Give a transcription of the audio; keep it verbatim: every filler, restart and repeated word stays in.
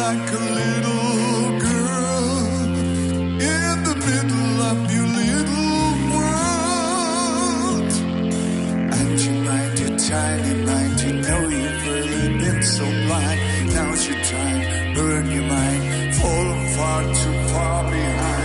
like a little girl in the middle of your little world. And you mind your tiny mind, you know you've really been so blind. Now's your time, burn your mind, fall far too far behind.